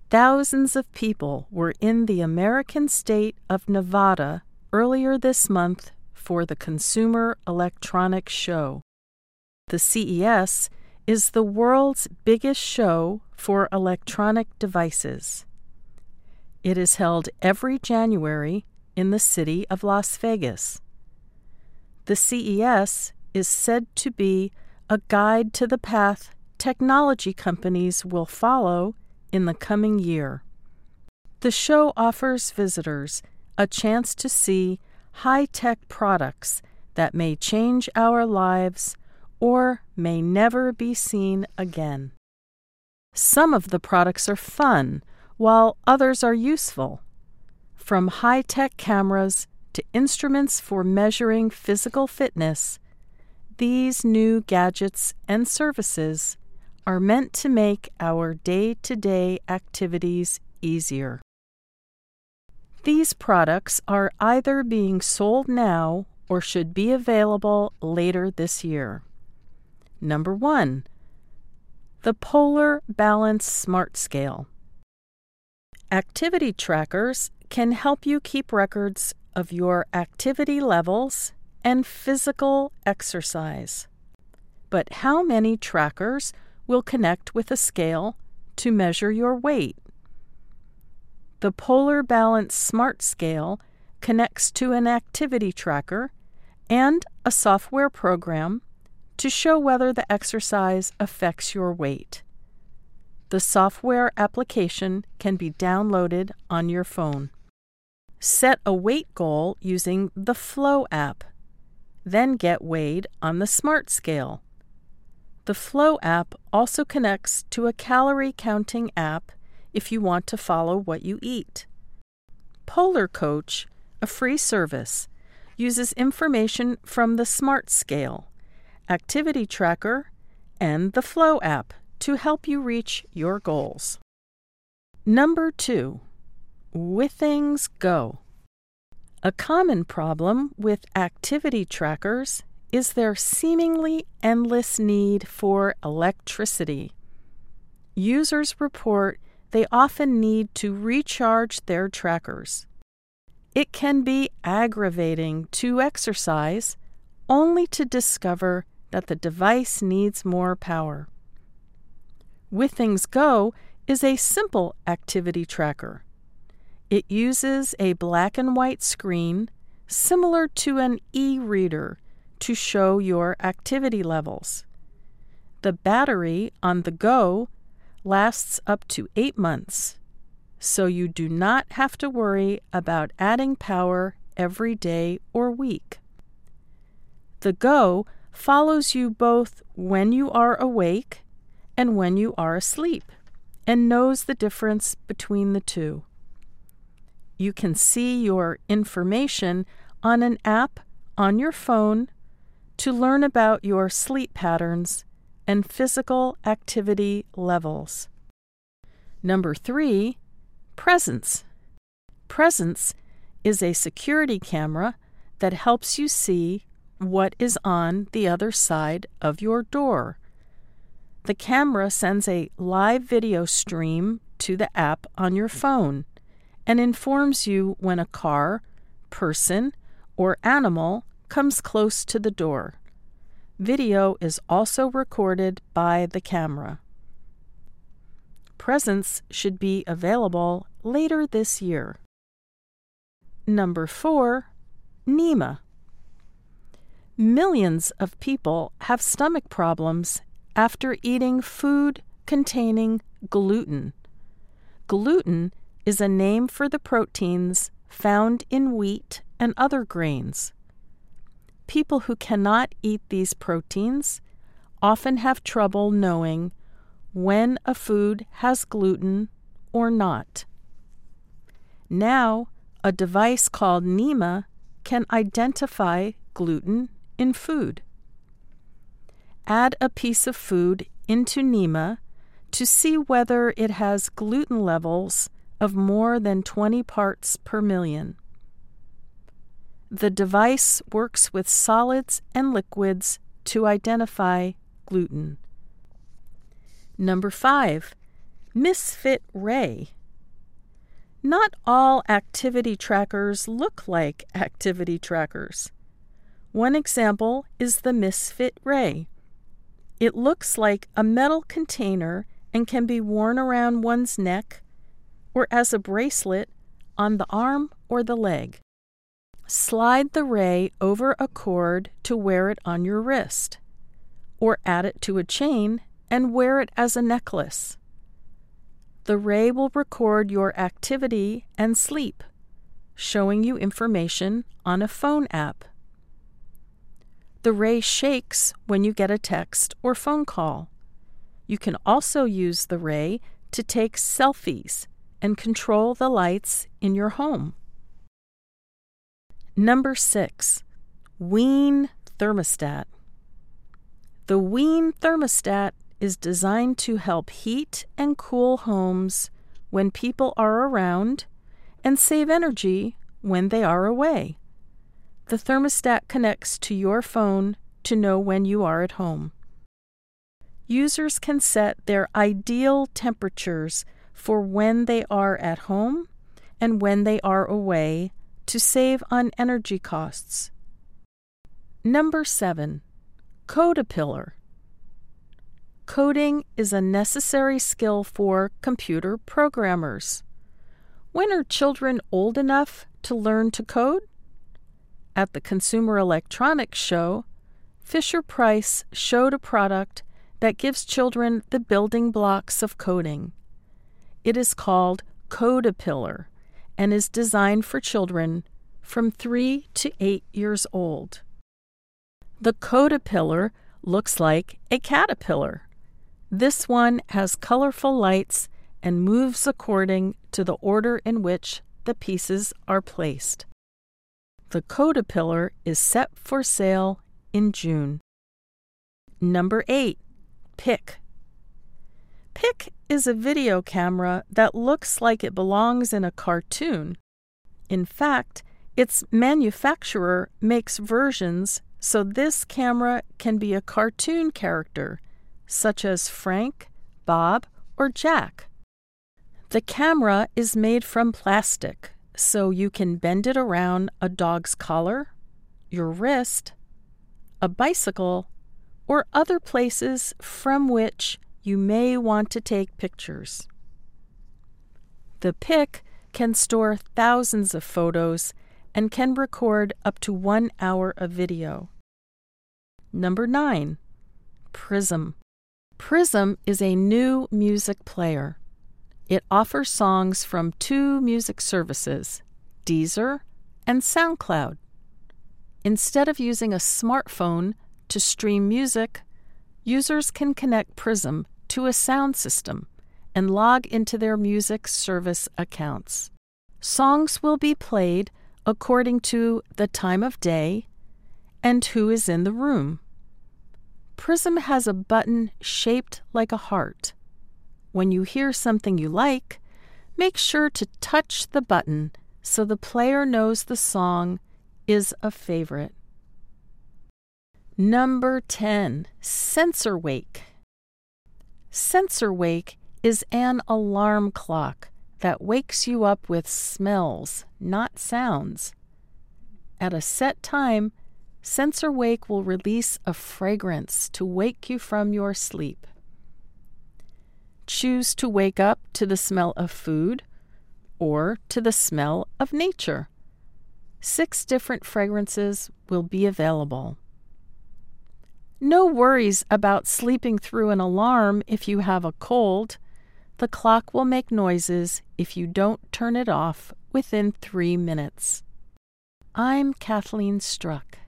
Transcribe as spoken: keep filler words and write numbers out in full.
Thousands of people were in the American state of Nevada earlier this month for the Consumer Electronics Show. The C E S is the world's biggest show for electronic devices. It is held every January in the city of Las Vegas. The C E S is said to be a guide to the path technology companies will follow in the coming year. The show offers visitors a chance to see high-tech products that may change our lives or may never be seen again. Some of the products are fun, while others are useful. From high-tech cameras to instruments for measuring physical fitness, these new gadgets and services are meant to make our day-to-day activities easier. These products are either being sold now or should be available later this year. Number one, the Polar Balance Smart Scale. Activity trackers can help you keep records of your activity levels and physical exercise. But how many trackers will connect with a scale to measure your weight? The Polar Balance Smart Scale connects to an activity tracker and a software program to show whether the exercise affects your weight. The software application can be downloaded on your phone. Set a weight goal using the Flow app. Then get weighed on the Smart Scale. The Flow app also connects to a calorie counting app if you want to follow what you eat. Polar Coach, a free service, uses information from the Smart Scale, activity tracker, and the Flow app to help you reach your goals. Number two, Withings Go. A common problem with activity trackers is their seemingly endless need for electricity. Users report they often need to recharge their trackers. It can be aggravating to exercise only to discover that the device needs more power. Withings Go is a simple activity tracker. It uses a black and white screen similar to an e-reader to show your activity levels. The battery on the Go lasts up to eight months, so you do not have to worry about adding power every day or week. The Go follows you both when you are awake and when you are asleep, and knows the difference between the two. You can see your information on an app on your phone to learn about your sleep patterns and physical activity levels. Number three, Presence. Presence is a security camera that helps you see what is on the other side of your door. The camera sends a live video stream to the app on your phone and informs you when a car, person, or animal comes close to the door. Video is also recorded by the camera. Presence should be available later this year. Number four, Nema. Millions of people have stomach problems after eating food containing gluten. Gluten is a name for the proteins found in wheat and other grains. People who cannot eat these proteins often have trouble knowing when a food has gluten or not. Now, a device called Nema can identify gluten in food. Add a piece of food into Nema to see whether it has gluten levels of more than twenty parts per million. The device works with solids and liquids to identify gluten. Number five, Misfit Ray. Not all activity trackers look like activity trackers. One example is the Misfit Ray. It looks like a metal container and can be worn around one's neck or as a bracelet on the arm or the leg. Slide the ray over a cord to wear it on your wrist, or add it to a chain and wear it as a necklace. The ray will record your activity and sleep, showing you information on a phone app. The ray shakes when you get a text or phone call. You can also use the ray to take selfies and control the lights in your home. Number six, Ween Thermostat. The Ween Thermostat is designed to help heat and cool homes when people are around and save energy when they are away. The thermostat connects to your phone to know when you are at home. Users can set their ideal temperatures for when they are at home and when they are away to save on energy costs. Number seven, Codapillar. Coding is a necessary skill for computer programmers. When are children old enough to learn to code? At the Consumer Electronics Show, Fisher-Price showed a product that gives children the building blocks of coding. It is called Codapillar and is designed for children from three to eight years old. The Codapillar looks like a caterpillar. This one has colorful lights and moves according to the order in which the pieces are placed. The Codapillar is set for sale in June. Number eight, Pic. Pic is a video camera that looks like it belongs in a cartoon. In fact, its manufacturer makes versions so this camera can be a cartoon character, such as Frank, Bob, or Jack. The camera is made from plastic, so you can bend it around a dog's collar, your wrist, a bicycle, or other places from which you may want to take pictures. The Pic can store thousands of photos and can record up to one hour of video. Number nine, Prism. Prism is a new music player. It offers songs from two music services, Deezer and SoundCloud. Instead of using a smartphone to stream music, users can connect Prism to a sound system and log into their music service accounts. Songs will be played according to the time of day and who is in the room. Prism has a button shaped like a heart. When you hear something you like, make sure to touch the button so the player knows the song is a favorite. Number ten, SensorWake. SensorWake is an alarm clock that wakes you up with smells, not sounds. At a set time, SensorWake will release a fragrance to wake you from your sleep. Choose to wake up to the smell of food or to the smell of nature. Six different fragrances will be available. No worries about sleeping through an alarm if you have a cold. The clock will make noises if you don't turn it off within three minutes. I'm Kathleen Struck.